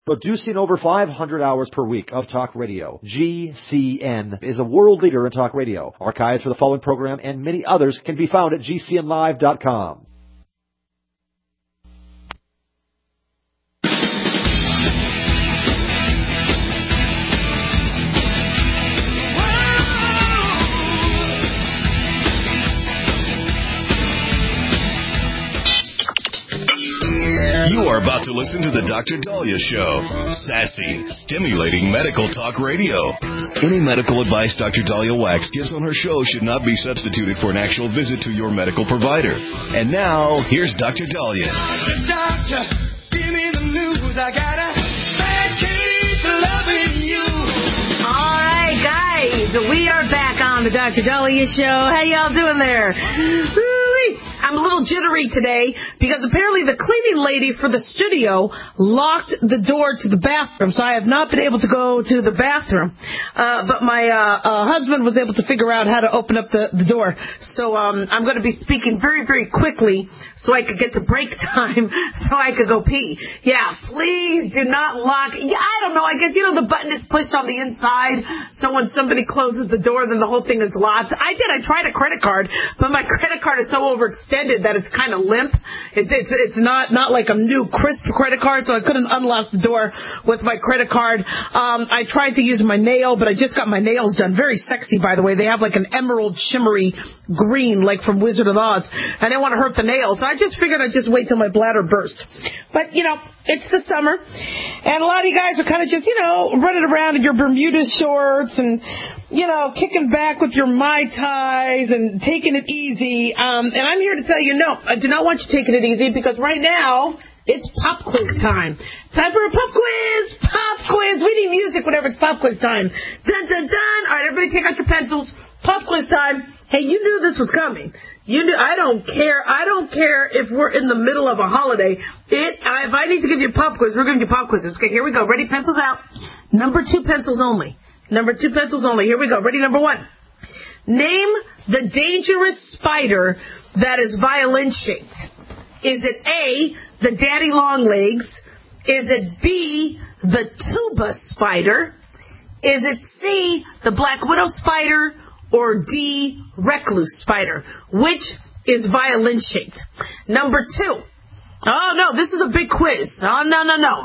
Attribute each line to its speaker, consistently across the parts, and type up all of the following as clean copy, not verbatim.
Speaker 1: Producing over 500 hours per week of talk radio, GCN is a world leader in talk radio. Archives for the following program and many others can be found at GCNlive.com.
Speaker 2: You are about to listen to the Dr. Daliah Show. Sassy, stimulating medical talk radio. Any medical advice Dr. Daliah Wax gives on her show should not be substituted for an actual visit to your medical provider. And now, here's Dr. Daliah.
Speaker 3: Doctor, give me the news. I got a bad case of loving you.
Speaker 4: All right, guys, we are back on the Dr. Daliah Show. How y'all doing there? Woo-wee. I'm a little jittery today because apparently the cleaning lady for the studio locked the door to the bathroom, so I have not been able to go to the bathroom. But my husband was able to figure out how to open up the door. So I'm going to be speaking very, very quickly so I could get to break time so I could go pee. Yeah, please do not lock. Yeah, I don't know. I guess, the button is pushed on the inside, so when somebody closes the door, then the whole thing is locked. I tried a credit card, but my credit card is so overextended that it's kind of limp. It's not like a new crisp credit card, so I couldn't unlock the door with my credit card. I tried to use my nail, but I just got my nails done. Very sexy, by the way. They have like an emerald shimmery green, like from Wizard of Oz. I didn't want to hurt the nails, so I just figured I'd just wait till my bladder burst. But, it's the summer, and a lot of you guys are kind of just, running around in your Bermuda shorts and, kicking back with your Mai Tais and taking it easy. And I'm here to tell you, no, I do not want you taking it easy because right now it's pop quiz time. Time for a pop quiz! Pop quiz! We need music whenever it's pop quiz time. Dun, dun, dun! All right, everybody take out your pencils. Pop quiz time. Hey, you knew this was coming. You knew. I don't care. I don't care if we're in the middle of a holiday. If I need to give you a pop quiz, we're giving you pop quizzes. Okay, here we go. Ready? Pencils out. Number 2 pencils only. Number 2 pencils only. Here we go. Ready? Number 1. Name the dangerous spider that is violin-shaped. Is it A, the daddy long legs? Is it B, the tuba spider? Is it C, the black widow spider? Or D, recluse spider? Which is violin-shaped? Number 2. Oh, no, this is a big quiz. Oh, no.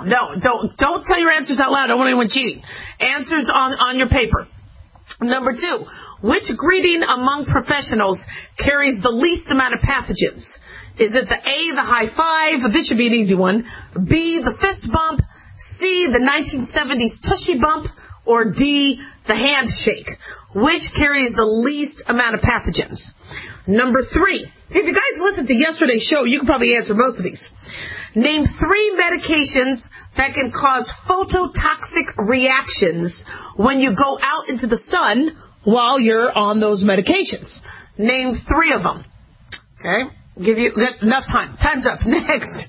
Speaker 4: Don't tell your answers out loud. I don't want anyone cheating. Answers on your paper. Number 2. Which greeting among professionals carries the least amount of pathogens? Is it the A, the high five? This should be an easy one. B, the fist bump. C, the 1970s tushy bump. Or D, the handshake. Which carries the least amount of pathogens? Number 3. If you guys listened to yesterday's show, you can probably answer most of these. Name 3 medications that can cause phototoxic reactions when you go out into the sun while you're on those medications. Name 3 of them. Okay? Give you enough time. Time's up. Next.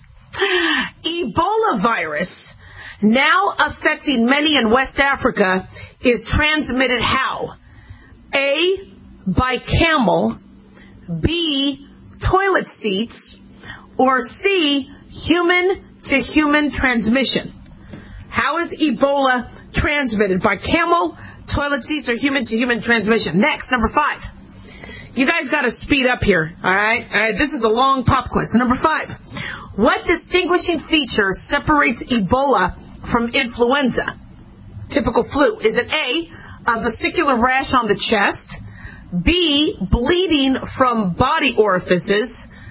Speaker 4: Ebola virus, now affecting many in West Africa, is transmitted how? A, by camel, B, toilet seats, or C, human-to-human transmission. How is Ebola transmitted? By camel, toilet seats, or human-to-human transmission? Next, number 5. You guys got to speed up here, all right? This is a long pop quiz. Number 5. What distinguishing feature separates Ebola from influenza? Typical flu. Is it A, a vesicular rash on the chest, B, bleeding from body orifices,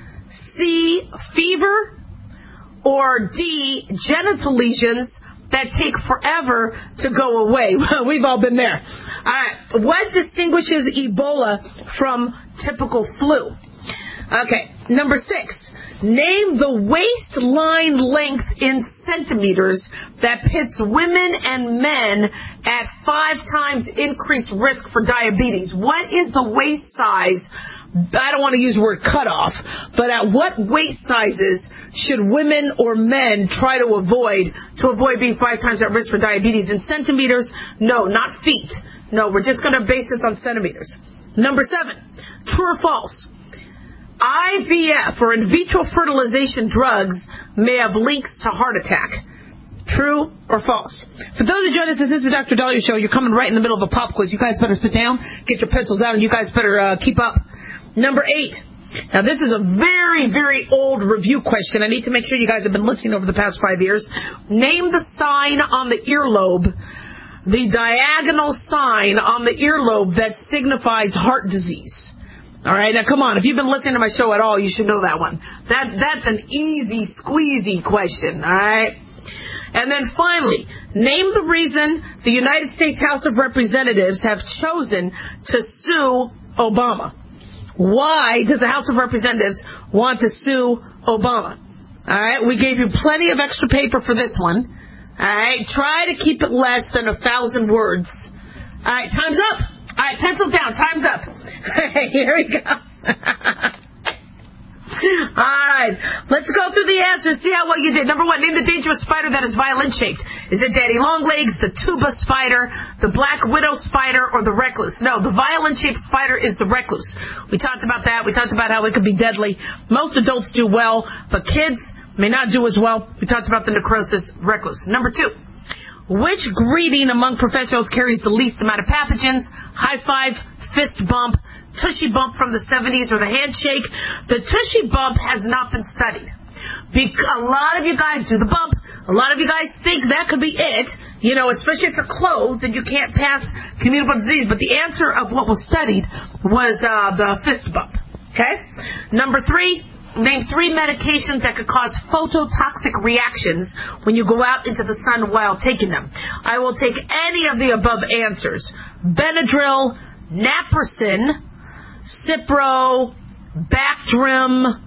Speaker 4: C, fever, or D, genital lesions that take forever to go away? We've all been there. All right. What distinguishes Ebola from typical flu? Okay. Number 6. Name the waistline length in centimeters that pits women and men at 5 times increased risk for diabetes. What is the waist size? I don't want to use the word cutoff, but at what waist sizes should women or men try to avoid being 5 times at risk for diabetes? In centimeters? No, not feet. No, we're just going to base this on centimeters. Number 7, true or false? IVF, or in vitro fertilization drugs, may have links to heart attack. True or false? For those who join us, this is the Dr. Dahlia Show. You're coming right in the middle of a pop quiz. You guys better sit down, get your pencils out, and you guys better keep up. Number 8. Now, this is a very, very old review question. I need to make sure you guys have been listening over the past 5 years. Name the sign on the earlobe, the diagonal sign on the earlobe that signifies heart disease. All right, now come on. If you've been listening to my show at all, you should know that one. That's an easy, squeezy question, all right? And then finally, name the reason the United States House of Representatives have chosen to sue Obama. Why does the House of Representatives want to sue Obama? All right, we gave you plenty of extra paper for this one. All right, try to keep it less than 1,000 words. All right, time's up. All right, pencils down. Time's up. Here we go. All right, let's go through the answers, see how well you did. Number 1, name the dangerous spider that is violin-shaped. Is it Daddy Longlegs, the tuba spider, the black widow spider, or the recluse? No, the violin-shaped spider is the recluse. We talked about that. We talked about how it could be deadly. Most adults do well, but kids may not do as well. We talked about the necrosis, recluse. Number 2, which greeting among professionals carries the least amount of pathogens? High five, fist bump, tushy bump from the 70s, or the handshake? The tushy bump has not been studied. A lot of you guys do the bump. A lot of you guys think that could be it, especially if you're clothed and you can't pass communicable disease. But the answer of what was studied was the fist bump. Okay? Number 3, name 3 medications that could cause phototoxic reactions when you go out into the sun while taking them. I will take any of the above answers. Benadryl, naproxen, Cipro, Bactrim,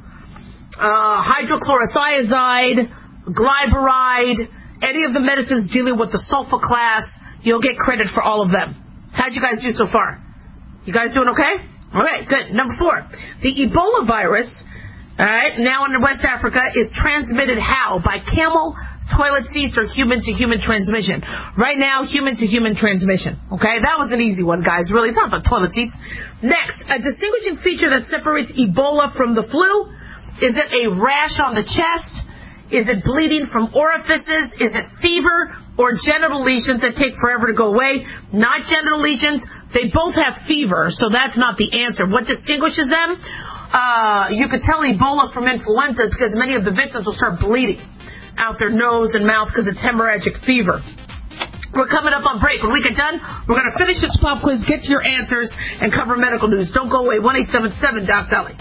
Speaker 4: hydrochlorothiazide, glyburide, any of the medicines dealing with the sulfa class, you'll get credit for all of them. How'd you guys do so far? You guys doing okay? All right, good. Number 4, the Ebola virus, all right, now in West Africa, is transmitted how? By camel, toilet seats, or human-to-human transmission? Right now, human-to-human transmission. Okay, that was an easy one, guys. Really, it's not about toilet seats. Next, a distinguishing feature that separates Ebola from the flu. Is it a rash on the chest? Is it bleeding from orifices? Is it fever or genital lesions that take forever to go away? Not genital lesions. They both have fever, so that's not the answer. What distinguishes them? You could tell Ebola from influenza because many of the victims will start bleeding out their nose and mouth because it's hemorrhagic fever. We're coming up on break. When we get done, we're going to finish this pop quiz, get to your answers, and cover medical news. Don't go away. 1-877-DOC-DOLLY.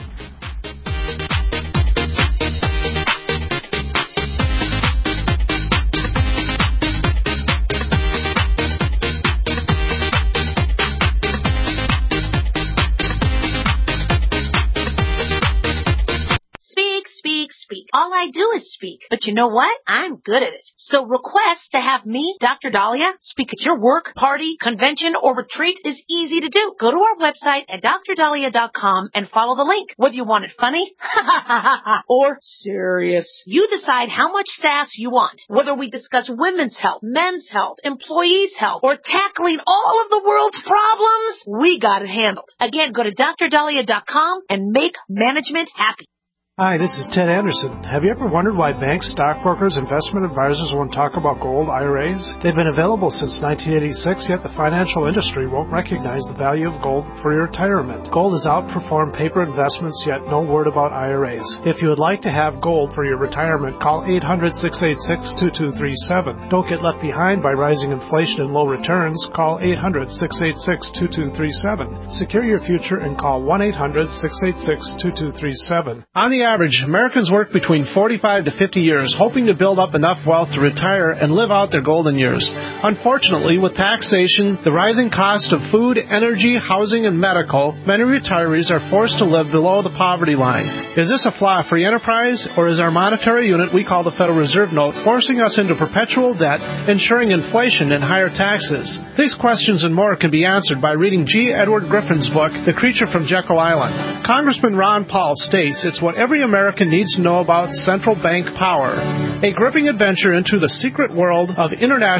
Speaker 5: All I do is speak. But you know what? I'm good at it. So request to have me, Dr. Dahlia, speak at your work, party, convention, or retreat is easy to do. Go to our website at drdahlia.com and follow the link. Whether you want it funny or serious, you decide how much sass you want. Whether we discuss women's health, men's health, employees' health, or tackling all of the world's problems, we got it handled. Again, go to drdahlia.com and make management happy.
Speaker 6: Hi, this is Ted Anderson. Have you ever wondered why banks, stockbrokers, investment advisors won't talk about gold IRAs? They've been available since 1986, yet the financial industry won't recognize the value of gold for your retirement. Gold has outperformed paper investments, yet no word about IRAs. If you would like to have gold for your retirement, call 800-686-2237. Don't get left behind by rising inflation and low returns. Call 800-686-2237. Secure your future and call 1-800-686-2237. On the average, Americans work between 45 to 50 years, hoping to build up enough wealth to retire and live out their golden years. Unfortunately, with taxation, the rising cost of food, energy, housing, and medical, many retirees are forced to live below the poverty line. Is this a flaw free enterprise, or is our monetary unit we call the Federal Reserve Note forcing us into perpetual debt, ensuring inflation and higher taxes? These questions and more can be answered by reading G. Edward Griffin's book, The Creature from Jekyll Island. Congressman Ron Paul states it's what every American needs to know about central bank power. A gripping adventure into the secret world of international banking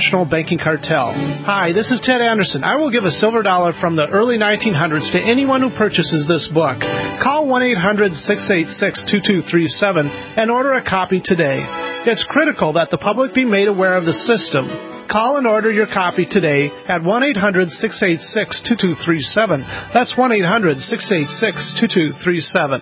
Speaker 6: banking cartel. Hi, this is Ted Anderson. I will give a silver dollar from the early 1900s to anyone who purchases this book. Call 1-800-686-2237 and order a copy today. It's critical that the public be made aware of the system. Call and order your copy today at 1-800-686-2237. That's 1-800-686-2237.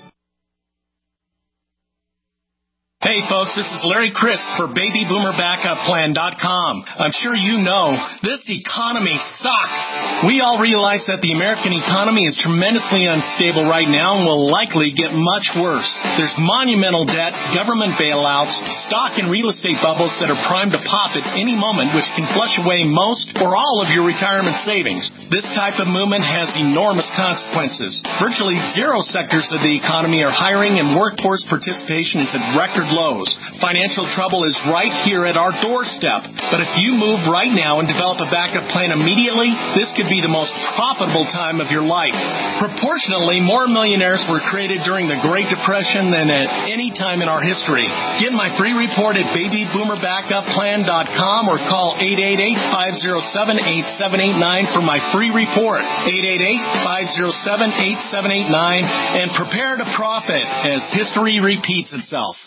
Speaker 7: Hey folks, this is Larry Crisp for BabyBoomerBackupPlan.com. I'm sure you know this economy sucks. We all realize that the American economy is tremendously unstable right now and will likely get much worse. There's monumental debt, government bailouts, stock and real estate bubbles that are primed to pop at any moment, which can flush away most or all of your retirement savings. This type of movement has enormous consequences. Virtually zero sectors of the economy are hiring and workforce participation is at record lows. Financial trouble is right here at our doorstep. But if you move right now and develop a backup plan immediately, this could be the most profitable time of your life. Proportionally, more millionaires were created during the Great Depression than at any time in our history. Get my free report at BabyBoomerBackupPlan.com or call 888-507-8789 for my free report. 888-507-8789 and prepare to profit as history repeats itself.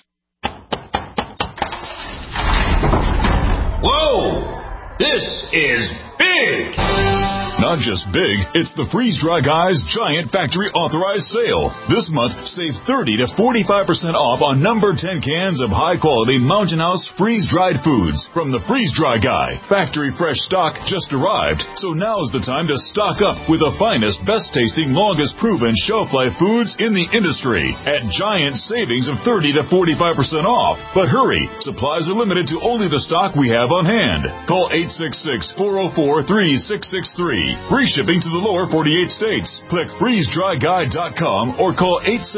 Speaker 2: Whoa! This is big! Not just big, it's the Freeze Dry Guy's Giant Factory Authorized Sale. This month, save 30 to 45% off on number 10 cans of high-quality Mountain House freeze-dried foods from the Freeze Dry Guy. Factory fresh stock just arrived, so now's the time to stock up with the finest, best-tasting, longest-proven shelf-life foods in the industry at giant savings of 30 to 45% off. But hurry, supplies are limited to only the stock we have on hand. Call 866-404-3663. Free shipping to the lower 48 states. Click freezedryguy.com or call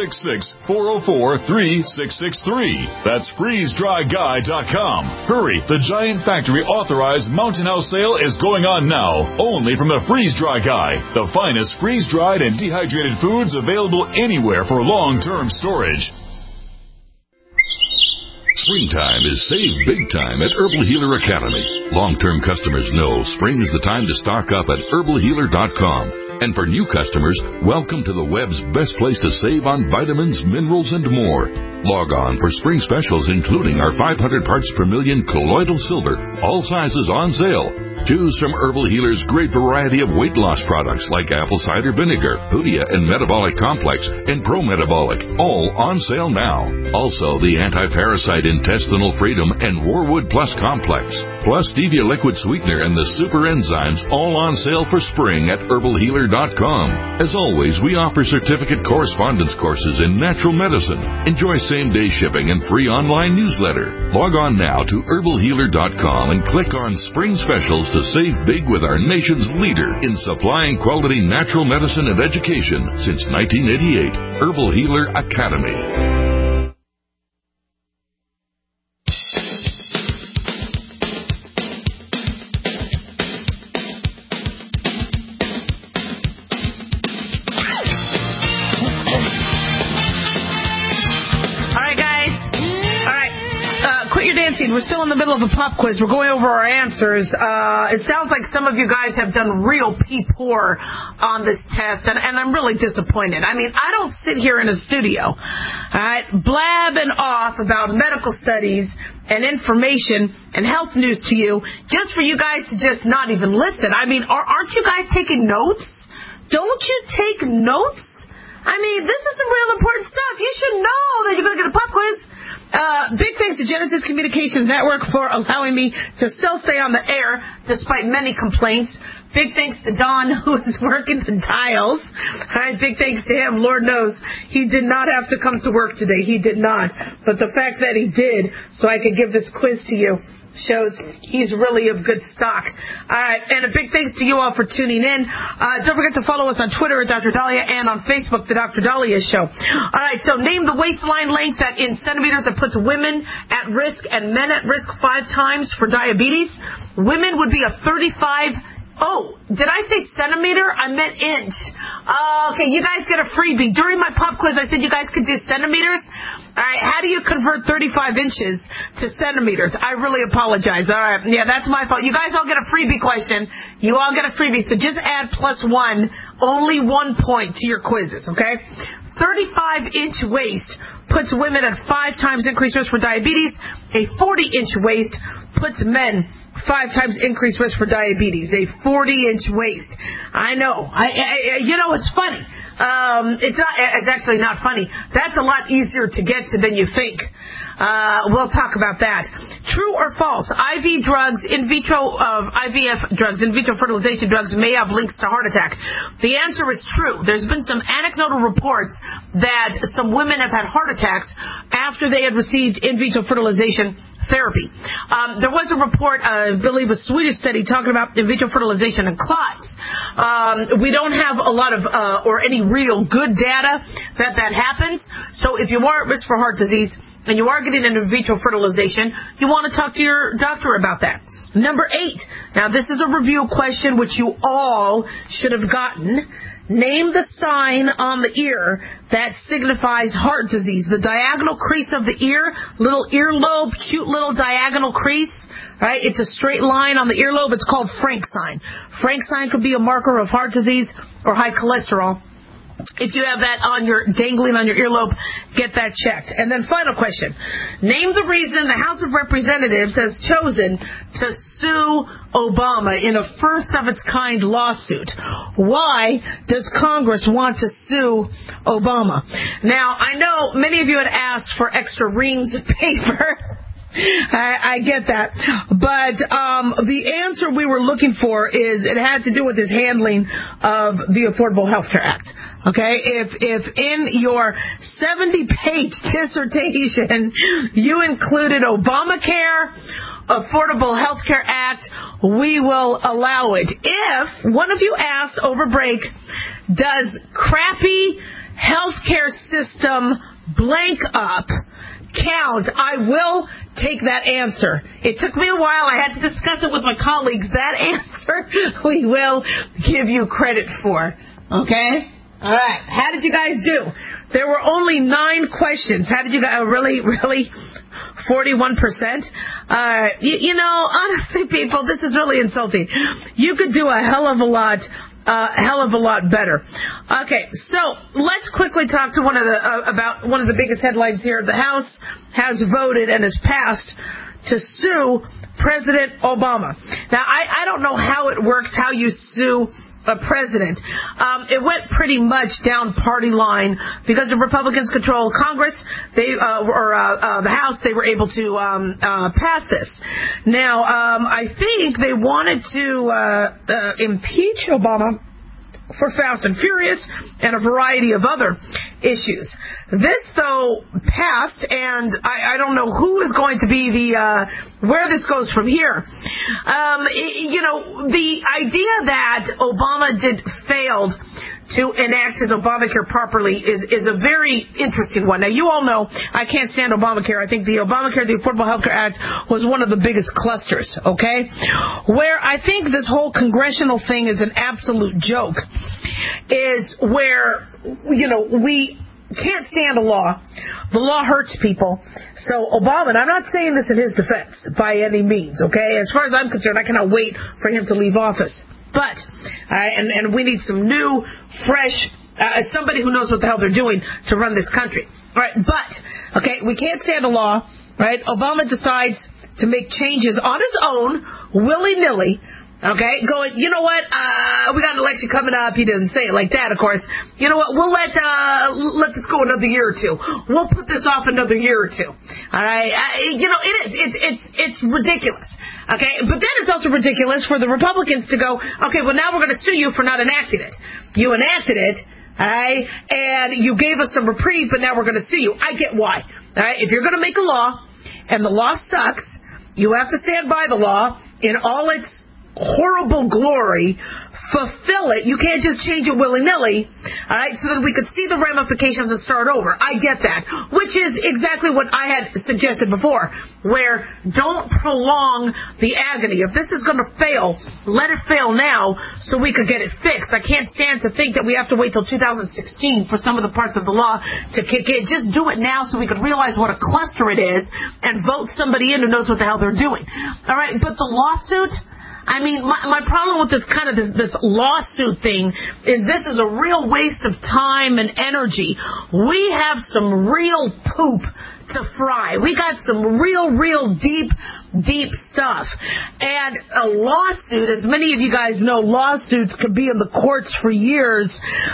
Speaker 2: 866-404-3663. That's freezedryguy.com. Hurry, the Giant Factory Authorized Mountain House sale is going on now, only from the Freeze Dry Guy, the finest freeze-dried and dehydrated foods available anywhere for long-term storage.
Speaker 8: Springtime is save big time at Herbal Healer Academy. Long-term customers know spring is the time to stock up at herbalhealer.com. And for new customers, welcome to the web's best place to save on vitamins, minerals, and more. Log on for spring specials including our 500 parts per million colloidal silver, all sizes on sale. Choose from Herbal Healer's great variety of weight loss products like apple cider vinegar, Hoodia and Metabolic Complex, and Pro Metabolic, all on sale now. Also, the Anti-Parasite Intestinal Freedom and Warwood Plus Complex, plus Stevia Liquid Sweetener and the Super Enzymes, all on sale for spring at herbalhealer.com. As always, we offer certificate correspondence courses in natural medicine. Enjoy same-day shipping and free online newsletter. Log on now to herbalhealer.com and click on Spring Specials to save big with our nation's leader in supplying quality natural medicine and education since 1988, Herbal Healer Academy.
Speaker 4: We're still in the middle of a pop quiz. We're going over our answers. It sounds like some of you guys have done real poor on this test, and I'm really disappointed. I mean, I don't sit here in a studio, all right, blabbing off about medical studies and information and health news to you just for you guys to just not even listen. I mean, aren't you guys taking notes? Don't you take notes? I mean, this is some real important stuff. You should know that you're going to get a pop quiz. Big thanks to Genesis Communications Network for allowing me to still stay on the air despite many complaints. Big thanks to Don, who is working the dials. All right, big thanks to him. Lord knows he did not have to come to work today. He did not. But the fact that he did, so I could give this quiz to you, shows he's really of good stock. All right, and a big thanks to you all for tuning in. Don't forget to follow us on Twitter at Dr. Dahlia and on Facebook, The Dr. Dahlia Show. All right, so name the waistline length that in centimeters that puts women at risk and men at risk 5 times for diabetes. Women would be a 35 Oh, did I say centimeter? I meant inch. Okay, you guys get a freebie. During my pop quiz, I said you guys could do centimeters. All right, how do you convert 35 inches to centimeters? I really apologize. All right, yeah, that's my fault. You guys all get a freebie question. You all get a freebie, so just add +1, only 1 point to your quizzes, okay? 35-inch waist puts women at 5 times increased risk for diabetes. A 40-inch waist puts men 5 times increased risk for diabetes. A 40-inch waist. I know. You know, it's funny. It's actually not funny. That's a lot easier to get to than you think. We'll talk about that. True or false? IV drugs, in vitro IVF drugs, in vitro fertilization drugs may have links to heart attack. The answer is true. There's been some anecdotal reports that some women have had heart attacks after they had received in vitro fertilization therapy. There was a report, I believe a Swedish study, talking about in vitro fertilization and clots. We don't have a lot of or any real good data that happens. So if you are at risk for heart disease and you are getting an in vitro fertilization, you want to talk to your doctor about that. Number 8. Now this is a review question which you all should have gotten. Name the sign on the ear that signifies heart disease. The diagonal crease of the ear, little earlobe, cute little diagonal crease, right? It's a straight line on the earlobe. It's called Frank sign. Frank sign could be a marker of heart disease or high cholesterol. If you have that on your dangling on your earlobe, get that checked. And then final question. Name the reason the House of Representatives has chosen to sue Obama in a first-of-its-kind lawsuit. Why does Congress want to sue Obama? Now, I know many of you had asked for extra reams of paper. I get that. But the answer we were looking for is it had to do with his handling of the Affordable Health Care Act. Okay, if in your 70-page dissertation you included Obamacare, Affordable Health Care Act, we will allow it. If one of you asked over break, does crappy healthcare system blank up count, I will take that answer. It took me a while. I had to discuss it with my colleagues. That answer we will give you credit for. Okay? All right. How did you guys do? There were only 9 questions. How did you guys? Really? 41%? You know, honestly, people, this is really insulting. You could do a hell of a lot better. Okay, so let's quickly talk to about one of the biggest headlines here. The House has voted and has passed to sue President Obama. Now, I don't know how it works, how you sue a president. It went pretty much down party line because the Republicans control Congress. The House. They were able to pass this. Now, I think they wanted to impeach Obama for Fast and Furious and a variety of other issues. This, though, passed, and I don't know who is going to be where this goes from here. You know, the idea that Obama failed to enact his Obamacare properly is a very interesting one. Now, you all know I can't stand Obamacare. I think the Obamacare, the Affordable Health Care Act, was one of the biggest clusters, okay? Where I think this whole congressional thing is an absolute joke is where, you know, we can't stand a law. The law hurts people. So Obama, and I'm not saying this in his defense by any means, okay? As far as I'm concerned, I cannot wait for him to leave office. But, and we need some new, fresh, somebody who knows what the hell they're doing to run this country. All right, but, okay, we can't stand a law, right? Obama decides to make changes on his own, willy-nilly, okay, going, you know what, we got an election coming up. He doesn't say it like that, of course. You know what, we'll let this go another year or two. We'll put this off another year or two. All right, you know, it's ridiculous. Okay, but then it's also ridiculous for the Republicans to go, okay, well, now we're going to sue you for not enacting it. You enacted it, all right, and you gave us some reprieve, but now we're going to sue you. I get why. All right, if you're going to make a law and the law sucks, you have to stand by the law in all its horrible glory, fulfill it. You can't just change it willy-nilly, all right, so that we could see the ramifications and start over. I get that, which is exactly what I had suggested before, where don't prolong the agony. If this is going to fail, let it fail now so we could get it fixed. I can't stand to think that we have to wait till 2016 for some of the parts of the law to kick in. Just do it now so we could realize what a cluster it is and vote somebody in who knows what the hell they're doing. All right, but the lawsuit, I mean, my problem with this lawsuit thing is this is a real waste of time and energy. We have some real poop to fry. We got some real deep stuff. And a lawsuit, as many of you guys know, lawsuits could be in the courts for years.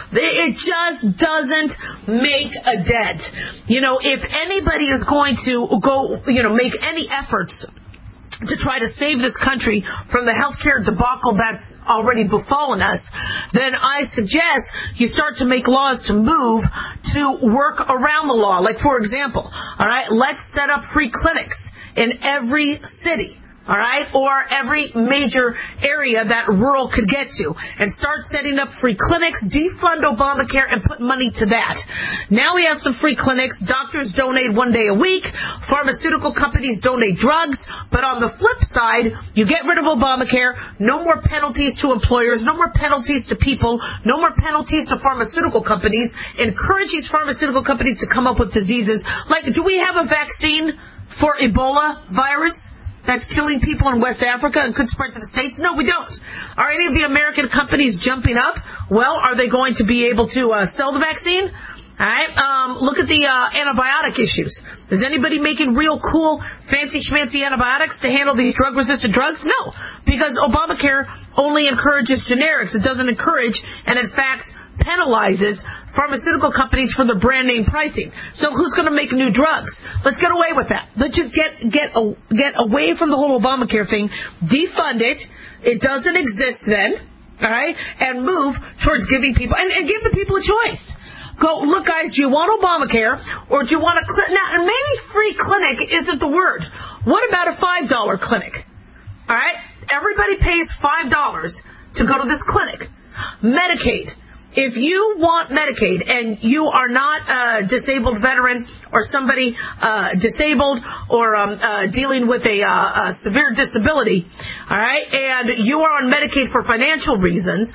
Speaker 4: It just doesn't make a dent. You know, if anybody is going to go, make any efforts to try to save this country from the healthcare debacle that's already befallen us, then I suggest you start to make laws to move to work around the law. Like, for example, all right, let's set up free clinics in every city. All right, or every major area that rural could get to, and start setting up free clinics, defund Obamacare, and put money to that. Now we have some free clinics. Doctors donate 1 day a week. Pharmaceutical companies donate drugs. But on the flip side, you get rid of Obamacare. No more penalties to employers. No more penalties to people. No more penalties to pharmaceutical companies. Encourage these pharmaceutical companies to come up with diseases. Like, do we have a vaccine for Ebola virus that's killing people in West Africa and could spread to the States? No, we don't. Are any of the American companies jumping up? Well, are they going to be able to sell the vaccine? All right. Look at the antibiotic issues. Is anybody making real cool, fancy schmancy antibiotics to handle these drug-resistant drugs? No, because Obamacare only encourages generics. It doesn't encourage, and in fact penalizes pharmaceutical companies for the brand name pricing. So who's going to make new drugs? Let's get away with that. Let's just get away from the whole Obamacare thing. Defund it. It doesn't exist then. All right, and move towards giving people and give the people a choice. Go, look, guys, do you want Obamacare or do you want a clinic? Now, and maybe free clinic isn't the word. What about a $5 clinic? All right? Everybody pays $5 to go to this clinic. Medicaid. If you want Medicaid and you are not a disabled veteran or somebody disabled or dealing with a severe disability, all right, and you are on Medicaid for financial reasons,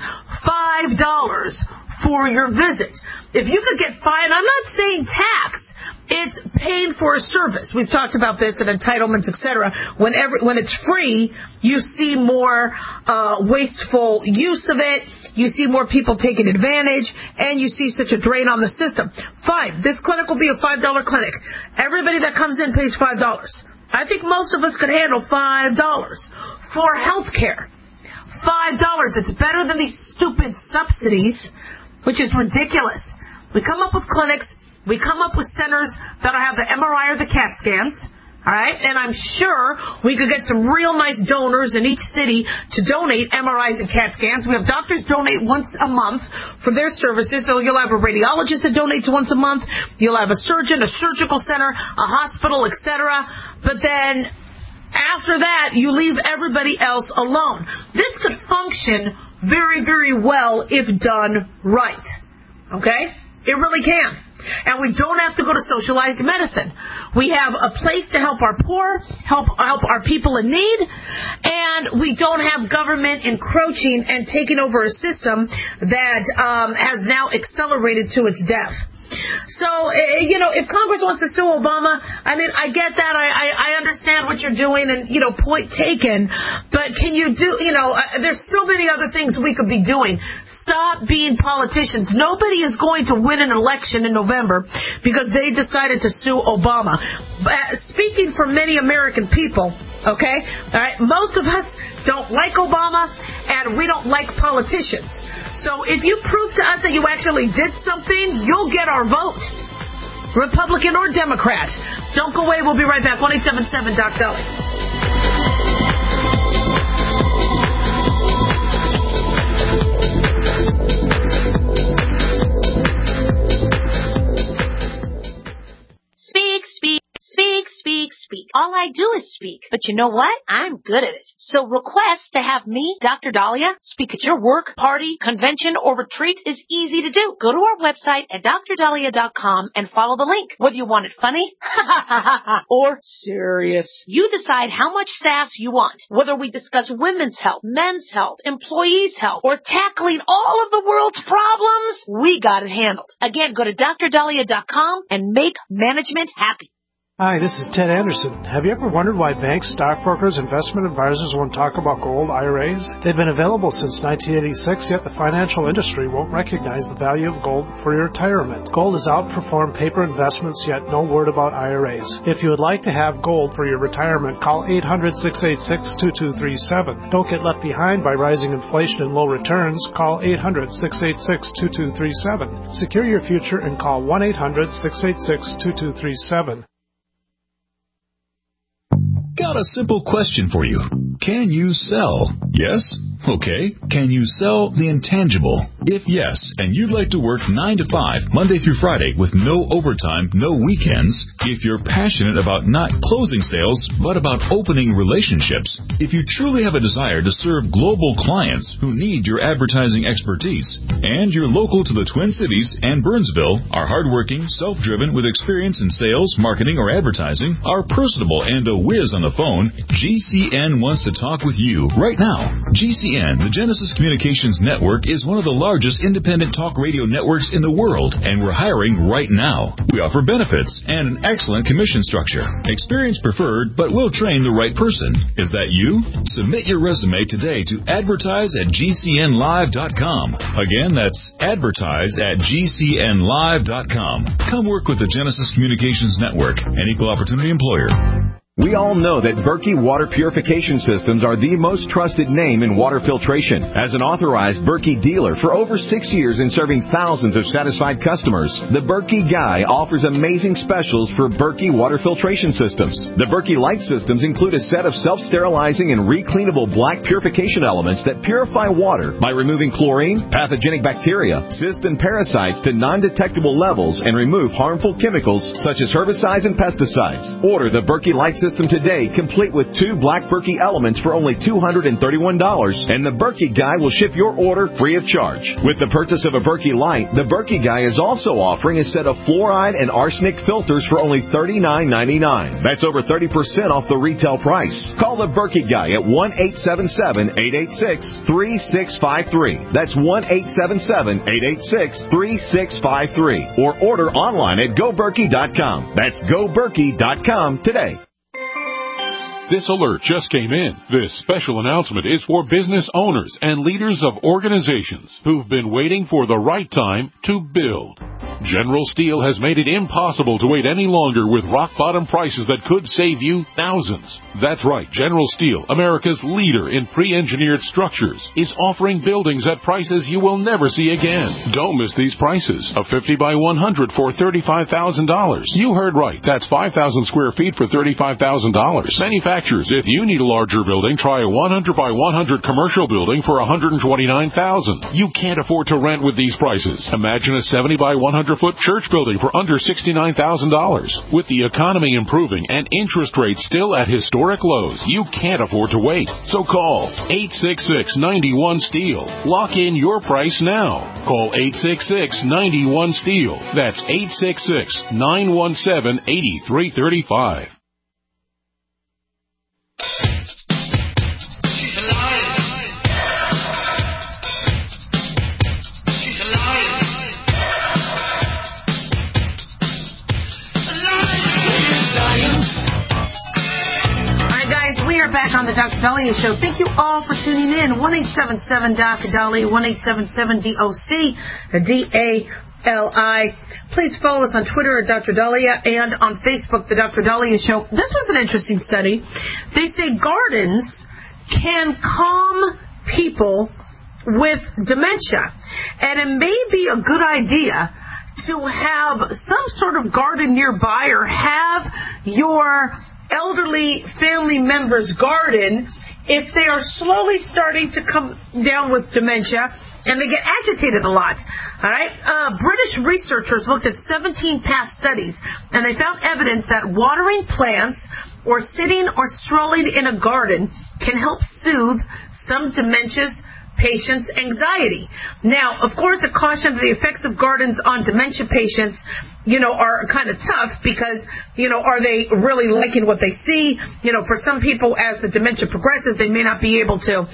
Speaker 4: $5 for your visit. If you could get fined, I'm not saying tax, it's paying for a service. We've talked about this and entitlements, etc. When it's free, you see more wasteful use of it. You see more people taking advantage, and you see such a drain on the system. Fine, this clinic will be a $5 clinic. Everybody that comes in pays $5. I think most of us could handle $5 for health care. $5. It's better than these stupid subsidies, which is ridiculous. We come up with clinics. We come up with centers that'll have the MRI or the CAT scans, all right? And I'm sure we could get some real nice donors in each city to donate MRIs and CAT scans. We have doctors donate once a month for their services. So you'll have a radiologist that donates once a month. You'll have a surgeon, a surgical center, a hospital, etc. But then after that, you leave everybody else alone. This could function very, very well if done right. Okay? It really can. And we don't have to go to socialized medicine. We have a place to help our poor, help our people in need, and we don't have government encroaching and taking over a system that has now accelerated to its death. So, if Congress wants to sue Obama, I mean, I get that. I understand what you're doing and, point taken. But can you do, there's so many other things we could be doing. Stop being politicians. Nobody is going to win an election in November because they decided to sue Obama. Speaking for many American people, okay, all right, most of us don't like Obama and we don't like politicians. So if you prove to us that you actually did something, you'll get our vote. Republican or Democrat. Don't go away. We'll be right back. 1-877-DOC-DOLLY.
Speaker 5: Speak. All I do is speak. But you know what? I'm good at it. So request to have me, Dr. Dahlia, speak at your work, party, convention, or retreat is easy to do. Go to our website at drdahlia.com and follow the link. Whether you want it funny or serious, you decide how much sass you want. Whether we discuss women's health, men's health, employees' health, or tackling all of the world's problems, we got it handled. Again, go to drdahlia.com and make management happy.
Speaker 6: Hi, this is Ted Anderson. Have you ever wondered why banks, stockbrokers, investment advisors won't talk about gold IRAs? They've been available since 1986, yet the financial industry won't recognize the value of gold for your retirement. Gold has outperformed paper investments, yet no word about IRAs. If you would like to have gold for your retirement, call 800-686-2237. Don't get left behind by rising inflation and low returns. Call 800-686-2237. Secure your future and call 1-800-686-2237.
Speaker 2: Got a simple question for you. Can you sell? Yes? Okay. Can you sell the intangible? If yes, and you'd like to work 9 to 5, Monday through Friday, with no overtime, no weekends, if you're passionate about not closing sales, but about opening relationships, if you truly have a desire to serve global clients who need your advertising expertise, and you're local to the Twin Cities and Burnsville, are hardworking, self-driven, with experience in sales, marketing, or advertising, are personable and a whiz on the phone, GCN wants to talk with you right now. GCN, the Genesis Communications Network, is one of the largest independent talk radio networks in the world, and we're hiring right now. We offer benefits and an excellent commission structure. Experience preferred, but we'll train the right person. Is that you? Submit your resume today to advertise@gcnlive.com. Again, that's advertise@gcnlive.com. Come work with the Genesis Communications Network, an equal opportunity employer.
Speaker 9: We all know that Berkey Water Purification Systems are the most trusted name in water filtration. As an authorized Berkey dealer for over 6 years and serving thousands of satisfied customers, the Berkey Guy offers amazing specials for Berkey Water Filtration Systems. The Berkey Light Systems include a set of self-sterilizing and recleanable black purification elements that purify water by removing chlorine, pathogenic bacteria, cysts, and parasites to non-detectable levels and remove harmful chemicals such as herbicides and pesticides. Order the Berkey Light System today, complete with 2 black Berkey elements for only $231, and the Berkey Guy will ship your order free of charge. With the purchase of a Berkey Light, the Berkey Guy is also offering a set of fluoride and arsenic filters for only $39.99. That's over 30% off the retail price. Call the Berkey Guy at 1-877-886-3653. That's 1-877-886-3653. Or order online at GoBerkey.com. That's GoBerkey.com today.
Speaker 10: This alert just came in. This special announcement is for business owners and leaders of organizations who've been waiting for the right time to build. General Steel has made it impossible to wait any longer with rock-bottom prices that could save you thousands. That's right, General Steel, America's leader in pre-engineered structures, is offering buildings at prices you will never see again. Don't miss these prices. A 50 by 100 for $35,000. You heard right. That's 5,000 square feet for $35,000. Manufacturers, if you need a larger building, try a 100 by 100 commercial building for $129,000. You can't afford to rent with these prices. Imagine a 70 by 100-foot church building for under $69,000. With the economy improving and interest rates still at historic lows, you can't afford to wait. So call 866-91-STEEL. Lock in your price now. Call 866-91-STEEL. That's 866-917-8335.
Speaker 4: Back on the Dr. Dahlia Show. Thank you all for tuning in. 1-877-Dr. Dahlia, 1-877-DOC-DALI. Please follow us on Twitter at Dr. Dahlia and on Facebook, the Dr. Dahlia Show. This was an interesting study. They say gardens can calm people with dementia. And it may be a good idea to have some sort of garden nearby or have your elderly family members' garden if they are slowly starting to come down with dementia and they get agitated a lot. All right? British researchers looked at 17 past studies, and they found evidence that watering plants or sitting or strolling in a garden can help soothe some dementia patients' anxiety. Now, of course, a caution, the effects of gardens on dementia patients, are kind of tough because, are they really liking what they see? For some people, as the dementia progresses, they may not be able to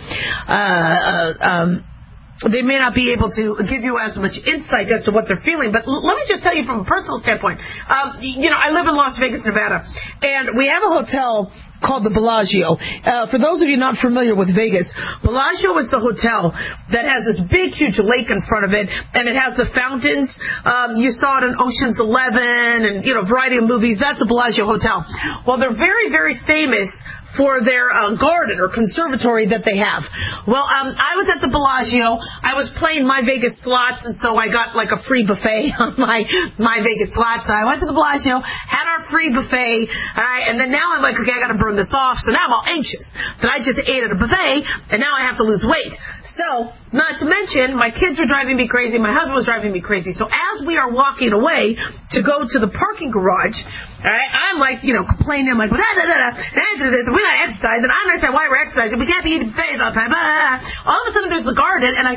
Speaker 4: give you as much insight as to what they're feeling. But let me just tell you from a personal standpoint. I live in Las Vegas, Nevada, and we have a hotel called the Bellagio. For those of you not familiar with Vegas, Bellagio is the hotel that has this big, huge lake in front of it, and it has the fountains. You saw it in Ocean's 11 and, a variety of movies. That's a Bellagio hotel. Well, they're very, very famous for their garden or conservatory that they have. Well, I was at the Bellagio. I was playing my Vegas slots, and so I got like a free buffet on my Vegas slots. So I went to the Bellagio, had our free buffet, all right, and then now I'm like, okay, I got to burn this off. So now I'm all anxious that I just ate at a buffet, and now I have to lose weight. So, not to mention, my kids were driving me crazy. My husband was driving me crazy. So as we are walking away to go to the parking garage, all right, I'm like, complaining. I'm like, we got to exercise, and I don't understand why we're exercising. We can't be eating buffets all the time. All of a sudden, there's the garden, and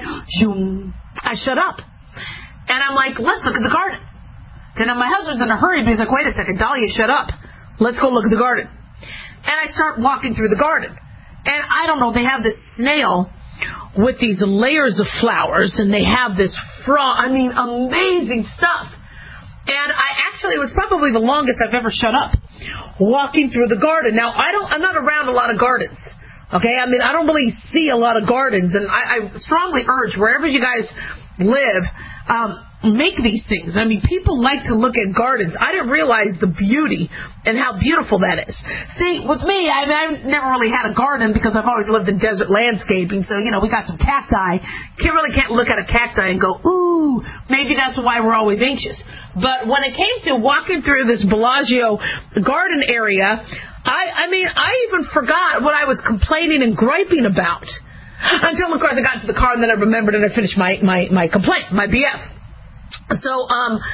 Speaker 4: I shut up. And I'm like, let's look at the garden. And then my husband's in a hurry, but he's like, wait a second, Dahlia, shut up. Let's go look at the garden. And I start walking through the garden. And I don't know, they have this snail with these layers of flowers, and they have this amazing stuff. And it was probably the longest I've ever shut up walking through the garden. Now, I'm not around a lot of gardens. Okay? I don't really see a lot of gardens, and I strongly urge wherever you guys live, make these things. People like to look at gardens. I didn't realize the beauty and how beautiful that is. See, with me, I've never really had a garden because I've always lived in desert landscaping. So, we got some cacti. Can't look at a cacti and go, ooh, maybe that's why we're always anxious. But when it came to walking through this Bellagio garden area, I even forgot what I was complaining and griping about. Until, of course, I got to the car and then I remembered and I finished my complaint, my BF. So,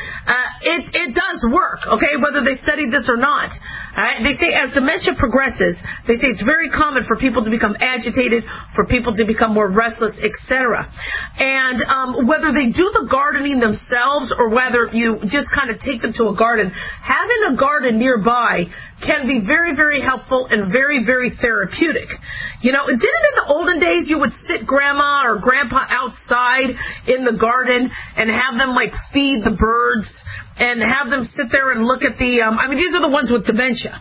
Speaker 4: it does work, okay, whether they studied this or not. All right? They say as dementia progresses, they say it's very common for people to become agitated, for people to become more restless, etc. And whether they do the gardening themselves or whether you just kind of take them to a garden, having a garden nearby can be very, very helpful and very, very therapeutic. Didn't in the olden days you would sit grandma or grandpa outside in the garden and have them feed the birds and have them sit there and look at the these are the ones with dementia.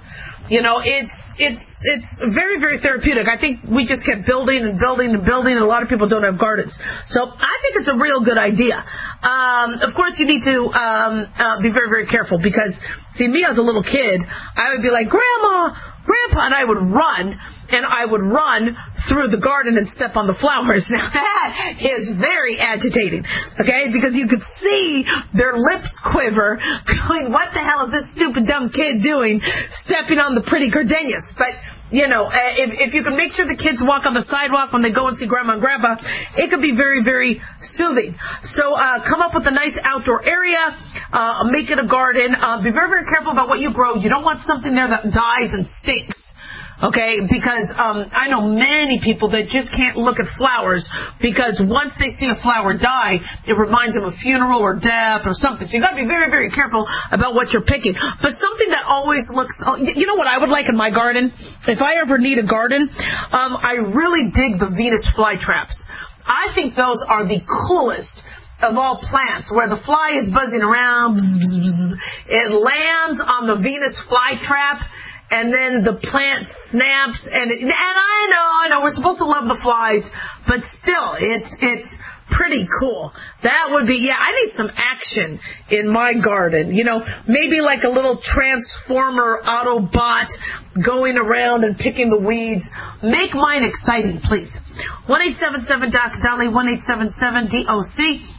Speaker 4: It's very, very therapeutic. I think we just kept building and building and building, and a lot of people don't have gardens. So I think it's a real good idea. Of course, you need to be very, very careful because, see, me as a little kid, I would be like, Grandma, Grandpa, and I would run through the garden and step on the flowers. Now that is very agitating, okay? Because you could see their lips quiver, going, what the hell is this stupid, dumb kid doing, stepping on the pretty gardenias? But, if you can make sure the kids walk on the sidewalk when they go and see Grandma and Grandpa, it could be very, very soothing. So come up with a nice outdoor area, make it a garden. Be very, very careful about what you grow. You don't want something there that dies and stinks. Okay, because I know many people that just can't look at flowers because once they see a flower die, it reminds them of funeral or death or something. So you got to be very, very careful about what you're picking. But something that always looks, you know what I would like in my garden? If I ever need a garden, I really dig the Venus flytraps. I think those are the coolest of all plants, where the fly is buzzing around, bzz, bzz, bzz. It lands on the Venus flytrap. And then the plant snaps, and I know, we're supposed to love the flies, but still, it's pretty cool. That would be, I need some action in my garden. Maybe like a little transformer Autobot going around and picking the weeds. Make mine exciting, please. 1-877-DOC-DOLLY, 1-877-DOC.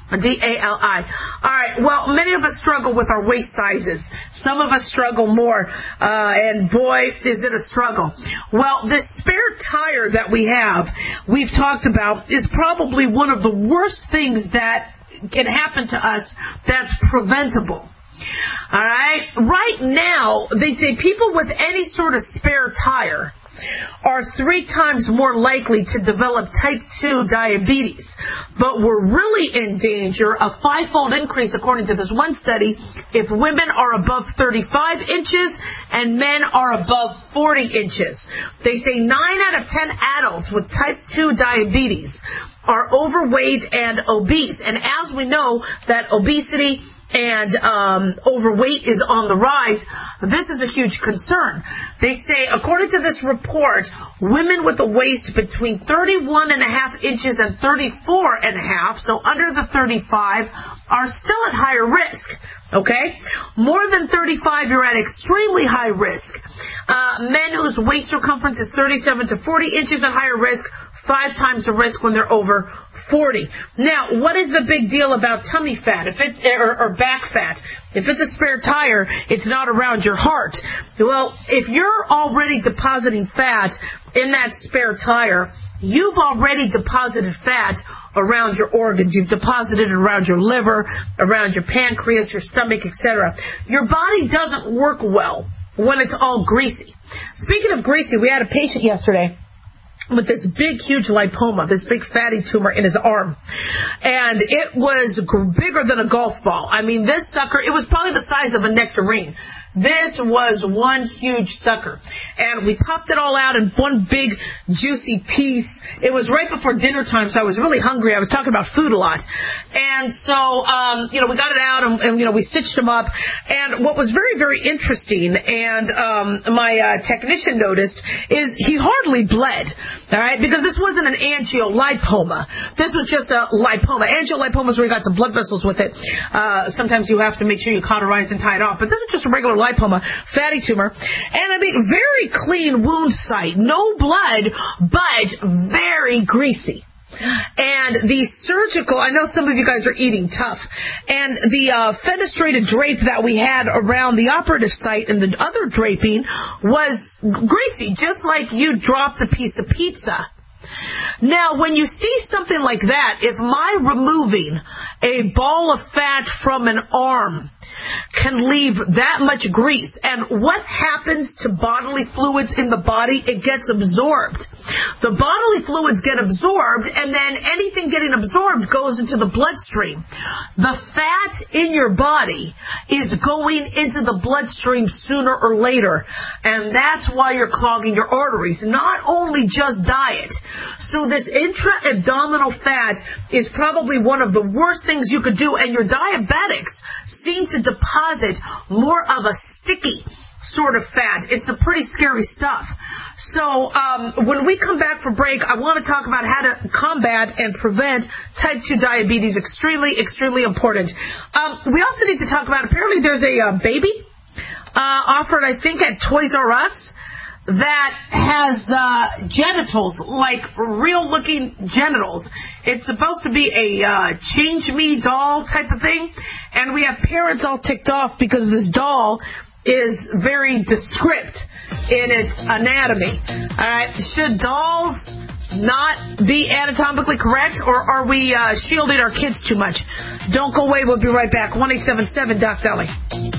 Speaker 4: D-A-L-I. All right. Well, many of us struggle with our waist sizes. Some of us struggle more, and boy, is it a struggle. Well, this spare tire that we have, we've talked about, is probably one of the worst things that can happen to us that's preventable. All right. Right now, they say people with any sort of spare tire are 3 times more likely to develop type 2 diabetes. But we're really in danger of 5-fold increase, according to this one study, if women are above 35 inches and men are above 40 inches. They say 9 out of 10 adults with type 2 diabetes are overweight and obese. And as we know that obesity and overweight is on the rise, this is a huge concern. They say, according to this report, women with a waist between 31.5 inches and 34.5, so under the 35, are still at higher risk. Okay? More than 35, you're at extremely high risk. Men whose waist circumference is 37 to 40 inches at higher risk, 5 times the risk when they're over 40. Now, what is the big deal about tummy fat or back fat? If it's a spare tire, it's not around your heart. Well, if you're already depositing fat in that spare tire, you've already deposited fat around your organs. You've deposited it around your liver, around your pancreas, your stomach, etc. Your body doesn't work well when it's all greasy. Speaking of greasy, we had a patient yesterday with this big, huge lipoma, this big fatty tumor in his arm. And it was bigger than a golf ball. I mean, this sucker, it was probably the size of a nectarine. This was one huge sucker. And we popped it all out in one big, juicy piece. It was right before dinner time, so I was really hungry. I was talking about food a lot. And so, we got it out and we stitched him up. And what was very, very interesting, and my technician noticed, is he hardly bled. All right? Because this wasn't an angiolipoma. This was just a lipoma. Angiolipoma is where you got some blood vessels with it. Sometimes you have to make sure you cauterize and tie it off. But this is just a regular lipoma, fatty tumor. And I mean, very clean wound site. No blood, but very greasy. And the surgical, I know some of you guys are eating tough, and the fenestrated drape that we had around the operative site and the other draping was greasy, just like you dropped a piece of pizza. Now, when you see something like that, if my removing a ball of fat from an arm can leave that much grease, and what happens to bodily fluids in the body? It gets absorbed. The bodily fluids get absorbed, and then anything getting absorbed goes into the bloodstream. The fat in your body is going into the bloodstream sooner or later, and that's why you're clogging your arteries, not only just diet. So this intra-abdominal fat is probably one of the worst things you could do, and your diabetics seem to deposit more of a sticky sort of fat. It's a pretty scary stuff. So when we come back for break, I want to talk about how to combat and prevent type 2 diabetes. Extremely, extremely important. We also need to talk about, apparently there's a baby offered, I think, at Toys R Us that has genitals, like real-looking genitals. It's supposed to be a change-me doll type of thing, and we have parents all ticked off because this doll is very descript in its anatomy. All right, should dolls not be anatomically correct, or are we shielding our kids too much? Don't go away. We'll be right back. 1-877-DOC-DOLLY.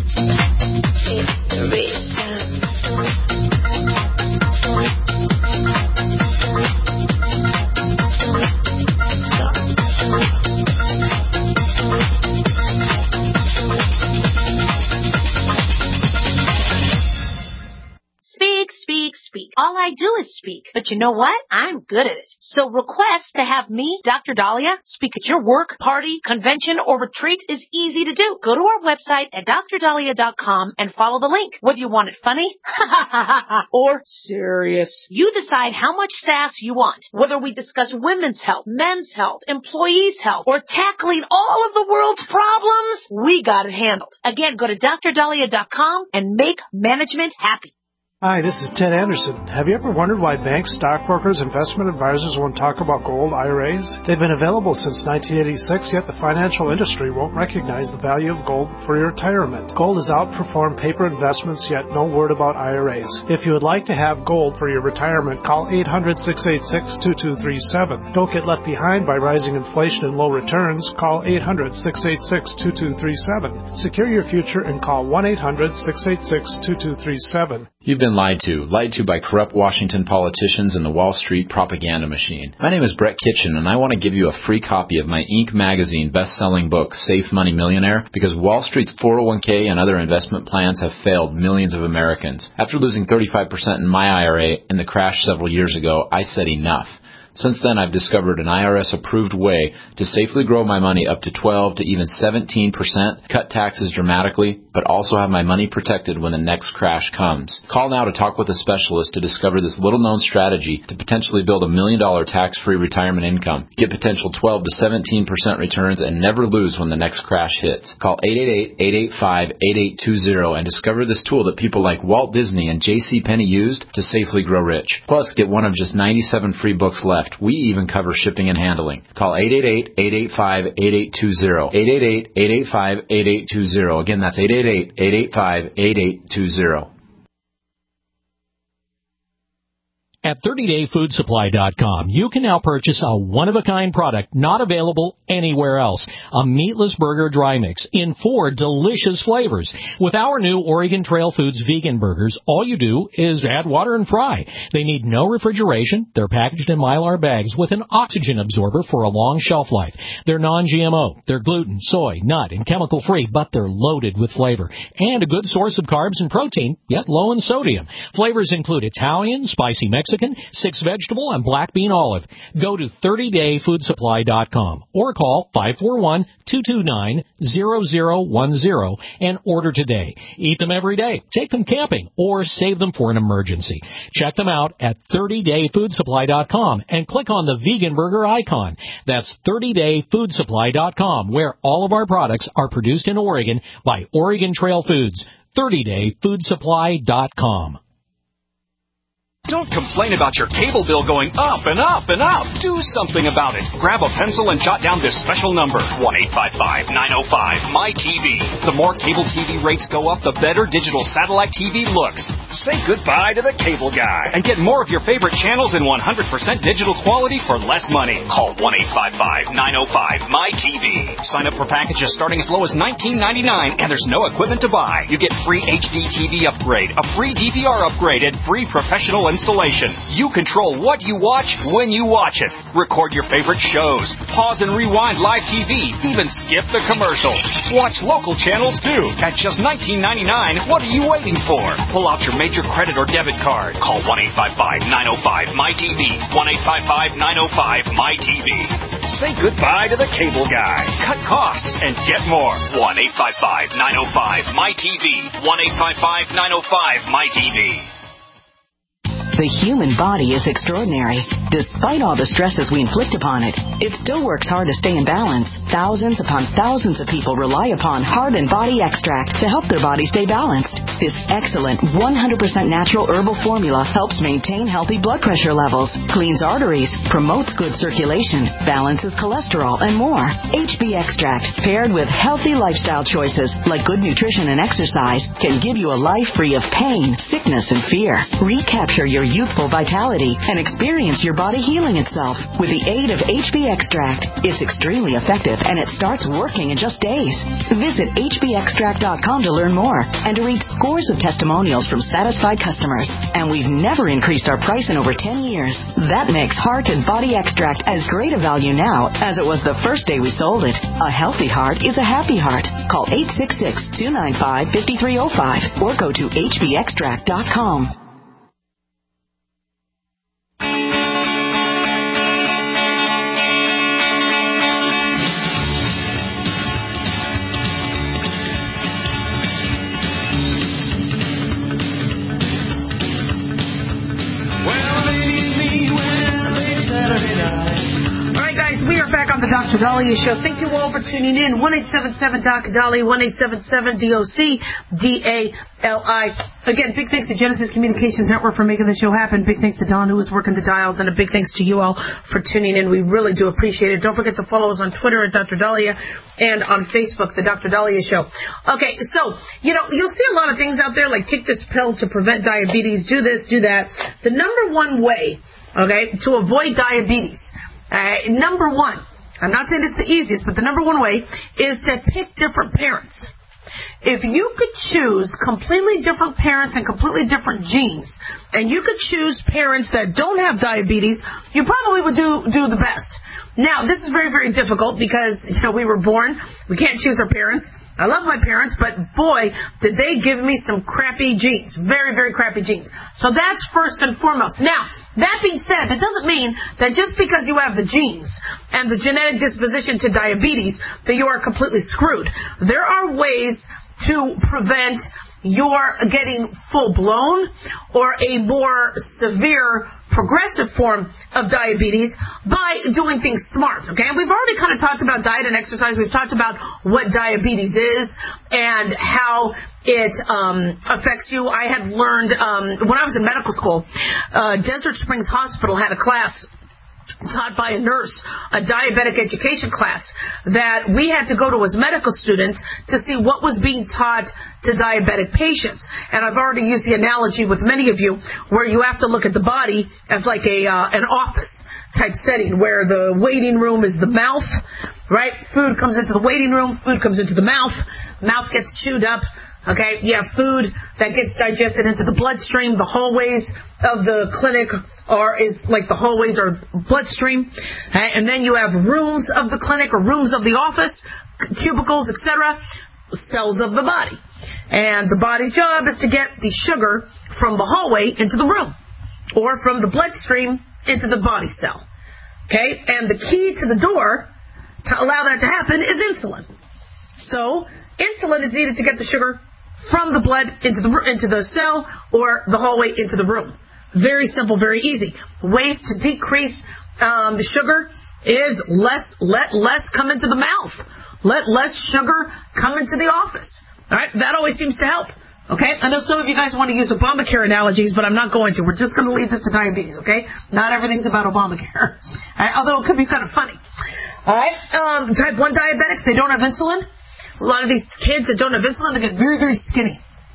Speaker 5: Speak. All I do is speak. But you know what? I'm good at it. So request to have me, Dr. Dahlia, speak at your work, party, convention, or retreat is easy to do. Go to our website at drdahlia.com and follow the link. Whether you want it funny or serious, you decide how much sass you want. Whether we discuss women's health, men's health, employees' health, or tackling all of the world's problems, we got it handled. Again, go to drdahlia.com and make management happy.
Speaker 6: Hi, this is Ted Anderson. Have you ever wondered why banks, stockbrokers, investment advisors won't talk about gold IRAs? They've been available since 1986, yet the financial industry won't recognize the value of gold for your retirement. Gold has outperformed paper investments, yet no word about IRAs. If you would like to have gold for your retirement, call 800-686-2237. Don't get left behind by rising inflation and low returns. Call 800-686-2237. Secure your future and call 1-800-686-2237.
Speaker 11: You've been lied to by corrupt Washington politicians and the Wall Street propaganda machine. My name is Brett Kitchen, and I want to give you a free copy of my Inc. magazine best-selling book, Safe Money Millionaire, because Wall Street's 401k and other investment plans have failed millions of Americans. After losing 35% in my IRA in the crash several years ago, I said enough. Since then, I've discovered an IRS-approved way to safely grow my money up to 12 to even 17%, cut taxes dramatically, but also have my money protected when the next crash comes. Call now to talk with a specialist to discover this little-known strategy to potentially build $1 million tax-free retirement income. Get potential 12 to 17% returns and never lose when the next crash hits. Call 888-885-8820 and discover this tool that people like Walt Disney and J.C. Penney used to safely grow rich. Plus, get one of just 97 free books left. We even cover shipping and handling. Call 888-885-8820. 888-885-8820. Again, that's 888-885-8820.
Speaker 12: At 30dayfoodsupply.com, you can now purchase a one-of-a-kind product not available anywhere else. A meatless burger dry mix in 4 delicious flavors. With our new Oregon Trail Foods vegan burgers, all you do is add water and fry. They need no refrigeration. They're packaged in Mylar bags with an oxygen absorber for a long shelf life. They're non-GMO. They're gluten, soy, nut, and chemical-free, but they're loaded with flavor. And a good source of carbs and protein, yet low in sodium. Flavors include Italian, spicy Mexican, 6 vegetable, and black bean olive. Go to 30dayfoodsupply.com or call 541-229-0010 and order today. Eat them every day, take them camping, or save them for an emergency. Check them out at 30dayfoodsupply.com and click on the vegan burger icon. That's 30dayfoodsupply.com, where all of our products are produced in Oregon by Oregon Trail Foods. 30dayfoodsupply.com.
Speaker 13: Don't complain about your cable bill going up and up and up. Do something about it. Grab a pencil and jot down this special number, 1-855-905-MY-TV. The more cable TV rates go up, the better digital satellite TV looks. Say goodbye to the cable guy and get more of your favorite channels in 100% digital quality for less money. Call 1-855-905-MY-TV. Sign up for packages starting as low as $19.99, and there's no equipment to buy. You get free HD TV upgrade, a free DVR upgrade, and free professional installation. You control what you watch when you watch it. Record your favorite shows. Pause and rewind live TV. Even skip the commercials. Watch local channels too. At just $19.99, what are you waiting for? Pull out your major credit or debit card. Call 1-855-905-MY-TV. 1-855-905-MY-TV. Say goodbye to the cable guy. Cut costs and get more. 1-855-905-MY-TV. 1-855-905-MY-TV.
Speaker 14: The human body is extraordinary. Despite all the stresses we inflict upon it, it still works hard to stay in balance. Thousands upon thousands of people rely upon Heart and Body Extract to help their body stay balanced. This excellent 100% natural herbal formula helps maintain healthy blood pressure levels, cleans arteries, promotes good circulation, balances cholesterol, and more. HB Extract, paired with healthy lifestyle choices like good nutrition and exercise, can give you a life free of pain, sickness, and fear. Recapture your youthful vitality and experience your body healing itself with the aid of HB Extract. It's extremely effective and it starts working in just days. Visit hbextract.com to learn more and to read scores of testimonials from satisfied customers. And we've never increased our price in over 10 years. That makes Heart and Body Extract as great a value now as it was the first day we sold it. A healthy heart is a happy heart. Call 866-295-5305 or go to hbextract.com.
Speaker 4: on the Dr. Dahlia Show. Thank you all for tuning in. 1-877-Dr. Dahlia, 1-877-DOC-DALI. Again, big thanks to Genesis Communications Network for making the show happen. Big thanks to Don, who was working the dials, and a big thanks to you all for tuning in. We really do appreciate it. Don't forget to follow us on Twitter at Dr. Dahlia and on Facebook, The Dr. Dahlia Show. Okay, so, you'll see a lot of things out there, like take this pill to prevent diabetes, do this, do that. The number one way, okay, to avoid diabetes, number one, I'm not saying it's the easiest, but the number one way is to pick different parents. If you could choose completely different parents and completely different genes, and you could choose parents that don't have diabetes, you probably would do the best. Now, this is very, very difficult because, we were born. We can't choose our parents. I love my parents, but boy, did they give me some crappy genes. Very, very crappy genes. So that's first and foremost. Now, that being said, that doesn't mean that just because you have the genes and the genetic disposition to diabetes that you are completely screwed. There are ways to prevent your getting full-blown or a more severe progressive form of diabetes by doing things smart, okay? And we've already kind of talked about diet and exercise. We've talked about what diabetes is and how it affects you. I had learned, when I was in medical school, Desert Springs Hospital had a class taught by a nurse, a diabetic education class, that we had to go to as medical students to see what was being taught to diabetic patients. And I've already used the analogy with many of you where you have to look at the body as like an office type setting where the waiting room is the mouth, right? Food comes into the waiting room, food comes into the mouth gets chewed up. Okay, you have food that gets digested into the bloodstream. The hallways of the clinic is like the hallways are bloodstream. Okay? And then you have rooms of the clinic or rooms of the office, cubicles, etc., cells of the body. And the body's job is to get the sugar from the hallway into the room or from the bloodstream into the body cell. Okay, and the key to the door to allow that to happen is insulin. So insulin is needed to get the sugar from the blood into the cell or the hallway into the room. Very simple, very easy. Ways to decrease the sugar is let less come into the mouth. Let less sugar come into the office. All right, that always seems to help. Okay, I know some of you guys want to use Obamacare analogies, but I'm not going to. We're just going to leave this to diabetes. Okay, not everything's about Obamacare. Right? Although it could be kind of funny. All right, type 1 diabetics, they don't have insulin. A lot of these kids that don't have insulin, they get very, very skinny.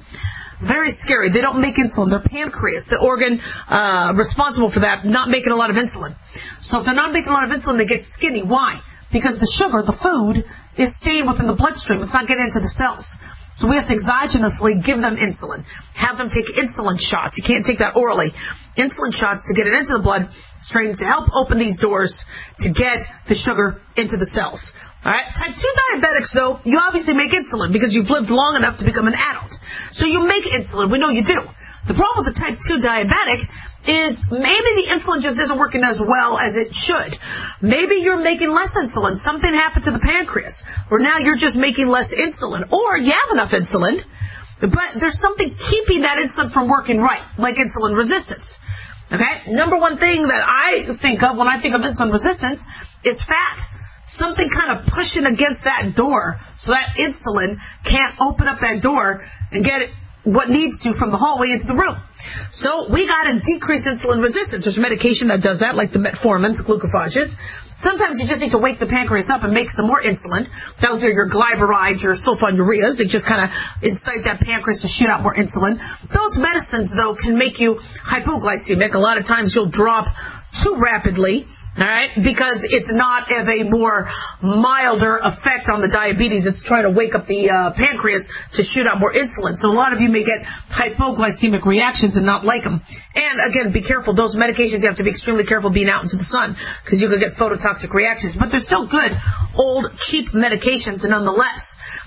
Speaker 4: Very scary. They don't make insulin. Their pancreas, the organ responsible for that, not making a lot of insulin. So if they're not making a lot of insulin, they get skinny. Why? Because the sugar, the food, is staying within the bloodstream. It's not getting into the cells. So we have to exogenously give them insulin. Have them take insulin shots. You can't take that orally. Insulin shots to get it into the bloodstream to help open these doors to get the sugar into the cells. All right. Type 2 diabetics, though, you obviously make insulin because you've lived long enough to become an adult. So you make insulin. We know you do. The problem with the type 2 diabetic is maybe the insulin just isn't working as well as it should. Maybe you're making less insulin. Something happened to the pancreas, or now you're just making less insulin, or you have enough insulin, but there's something keeping that insulin from working right, like insulin resistance. Okay. Number one thing that I think of when I think of insulin resistance is fat. Something kind of pushing against that door so that insulin can't open up that door and get what needs to from the hallway into the room. So we got to decrease insulin resistance. There's medication that does that, like the metformins, glucophages. Sometimes you just need to wake the pancreas up and make some more insulin. Those are your glycerides, your sulfonylureas. They just kind of incite that pancreas to shoot out more insulin. Those medicines, though, can make you hypoglycemic. A lot of times you'll drop too rapidly. All right, because it's not of a more milder effect on the diabetes. It's trying to wake up the pancreas to shoot out more insulin. So a lot of you may get hypoglycemic reactions and not like them. And again, be careful. Those medications, you have to be extremely careful being out into the sun because you could get phototoxic reactions. But they're still good, old, cheap medications nonetheless.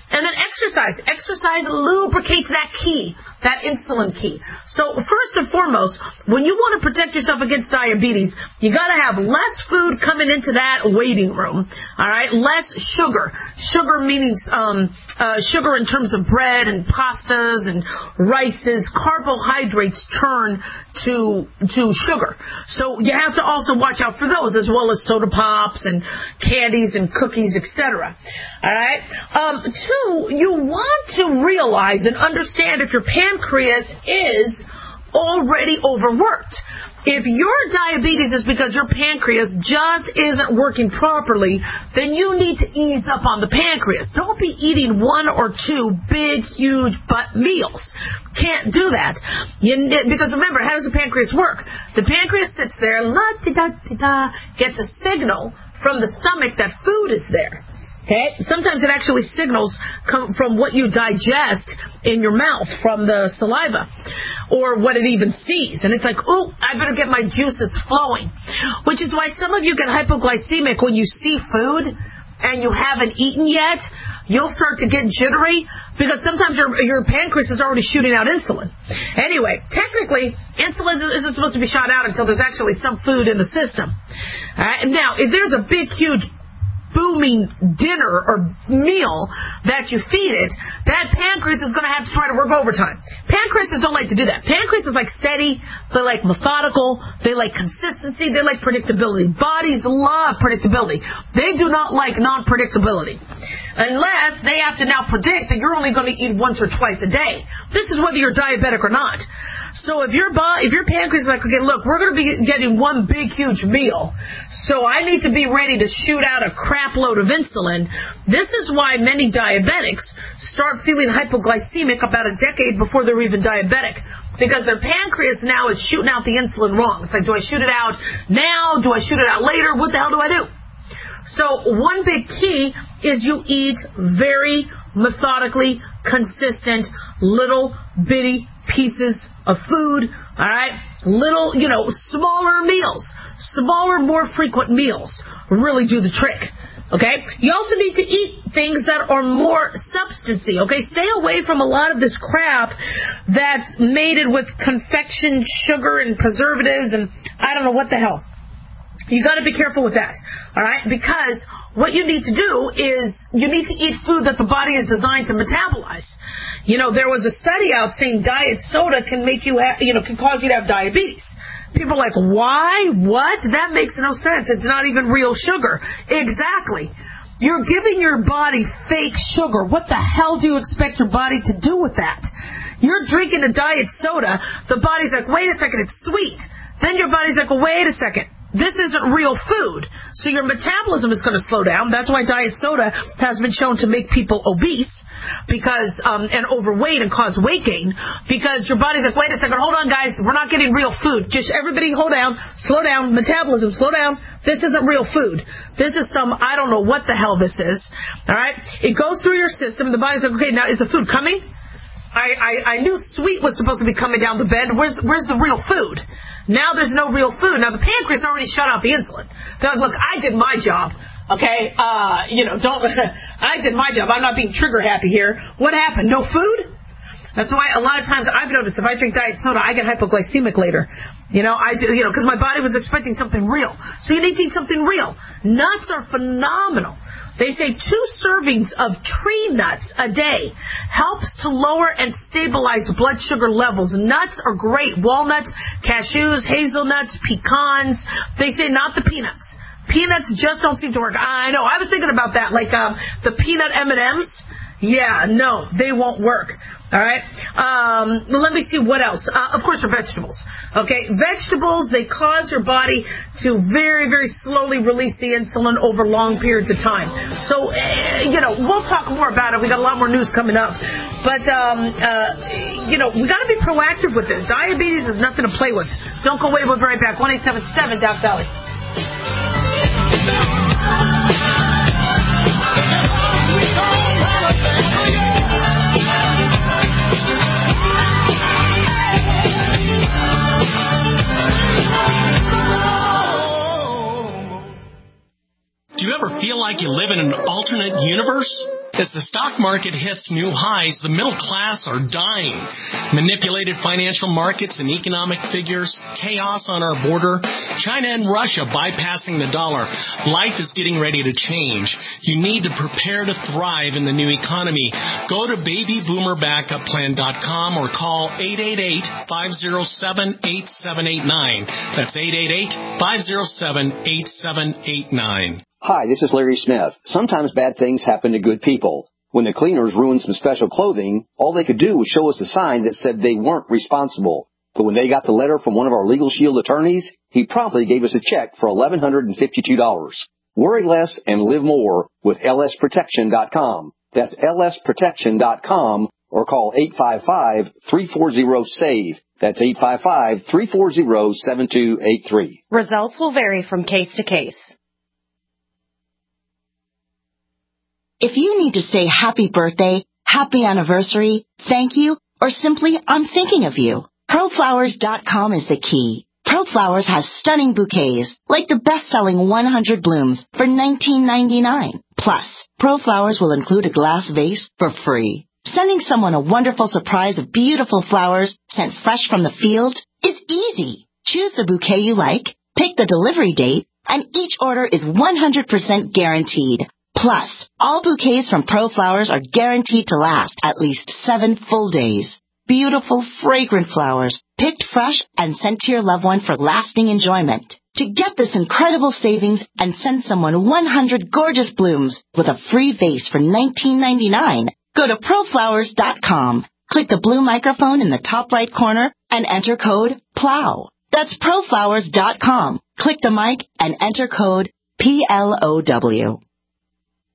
Speaker 4: And then exercise. Exercise lubricates that key, that insulin key. So first and foremost, when you want to protect yourself against diabetes, you got to have less food coming into that waiting room. All right, less sugar. Sugar meaning sugar in terms of bread and pastas and rices. Carbohydrates turn to sugar. So you have to also watch out for those, as well as soda pops and candies and cookies, etc. All right. Two, you want to realize and understand if your pancreas is already overworked. If your diabetes is because your pancreas just isn't working properly, then you need to ease up on the pancreas. Don't be eating 1 or 2 big, huge meals. Can't do that. Because remember, how does the pancreas work? The pancreas sits there, gets a signal from the stomach that food is there. Okay? Sometimes it actually signals come from what you digest in your mouth from the saliva, or what it even sees. And it's like, oh, I better get my juices flowing. Which is why some of you get hypoglycemic when you see food and you haven't eaten yet. You'll start to get jittery because sometimes your pancreas is already shooting out insulin. Anyway, technically, insulin isn't supposed to be shot out until there's actually some food in the system. All right? Now, if there's a big, huge booming dinner or meal that you feed it, that pancreas is going to have to try to work overtime. Pancreases don't like to do that. Pancreas is like steady, they like methodical, they like consistency, they like predictability. Bodies love predictability. They do not like non-predictability. Unless they have to now predict that you're only going to eat once or twice a day. This is whether you're diabetic or not. So if your pancreas is like, okay, look, we're going to be getting one big, huge meal, so I need to be ready to shoot out a crap load of insulin. This is why many diabetics start feeling hypoglycemic about a decade before they're even diabetic. Because their pancreas now is shooting out the insulin wrong. It's like, do I shoot it out now? Do I shoot it out later? What the hell do I do? So one big key is you eat very methodically consistent little bitty pieces of food, all right? Little, smaller meals. Smaller, more frequent meals really do the trick. Okay? You also need to eat things that are more substancy. Okay? Stay away from a lot of this crap that's mated with confection, sugar, and preservatives, and I don't know what the hell. You got to be careful with that. All right? Because what you need to do is you need to eat food that the body is designed to metabolize. There was a study out saying diet soda can make you, can cause you to have diabetes. People are like, why? What? That makes no sense. It's not even real sugar. Exactly. You're giving your body fake sugar. What the hell do you expect your body to do with that? You're drinking a diet soda. The body's like, wait a second, it's sweet. Then your body's like, well, wait a second. This isn't real food. So your metabolism is going to slow down. That's why diet soda has been shown to make people obese because and overweight and cause weight gain, because your body's like, wait a second, hold on, guys, we're not getting real food. Just everybody hold down, slow down, metabolism, slow down. This isn't real food. This is some, I don't know what the hell this is. All right? It goes through your system. The body's like, okay, now is the food coming? I knew sweet was supposed to be coming down the bed. Where's the real food? Now there's no real food. Now the pancreas already shut out the insulin. They're like, look, I did my job. Okay, I did my job. I'm not being trigger happy here. What happened? No food? That's why a lot of times I've noticed if I drink diet soda, I get hypoglycemic later. Because my body was expecting something real. So you need to eat something real. Nuts are phenomenal. They say 2 servings of tree nuts a day helps to lower and stabilize blood sugar levels. Nuts are great. Walnuts, cashews, hazelnuts, pecans. They say not the peanuts. Peanuts just don't seem to work. I know. I was thinking about that, like the peanut M&Ms. Yeah, no, they won't work. All right? Let me see what else. Of course, are vegetables. Okay? Vegetables, they cause your body to very, very slowly release the insulin over long periods of time. So, we'll talk more about it. We got a lot more news coming up. But, we got to be proactive with this. Diabetes is nothing to play with. Don't go away. We'll be right back. 1-877-DOC-DOLLY.
Speaker 7: Do you ever feel like you live in an alternate universe? As the stock market hits new highs, the middle class are dying. Manipulated financial markets and economic figures, chaos on our border, China and Russia bypassing the dollar. Life is getting ready to change. You need to prepare to thrive in the new economy. Go to babyboomerbackupPlan.com or call 888-507-8789. That's 888-507-8789.
Speaker 15: Hi, this is Larry Smith. Sometimes bad things happen to good people. When the cleaners ruined some special clothing, all they could do was show us a sign that said they weren't responsible. But when they got the letter from one of our Legal Shield attorneys, he promptly gave us a check for $1,152. Worry less and live more with lsprotection.com. That's lsprotection.com or call 855-340-SAVE. That's 855-340-7283.
Speaker 16: Results will vary from case to case.
Speaker 14: If you need to say happy birthday, happy anniversary, thank you, or simply I'm thinking of you, ProFlowers.com is the key. ProFlowers has stunning bouquets, like the best-selling 100 blooms for $19.99. Plus, ProFlowers will include a glass vase for free. Sending someone a wonderful surprise of beautiful flowers sent fresh from the field is easy. Choose the bouquet you like, pick the delivery date, and each order is 100% guaranteed. Plus, all bouquets from ProFlowers are guaranteed to last at least 7 full days. Beautiful, fragrant flowers, picked fresh and sent to your loved one for lasting enjoyment. To get this incredible savings and send someone 100 gorgeous blooms with a free vase for $19.99, go to ProFlowers.com. Click the blue microphone in the top right corner and enter code PLOW. That's ProFlowers.com. Click the mic and enter code PLOW.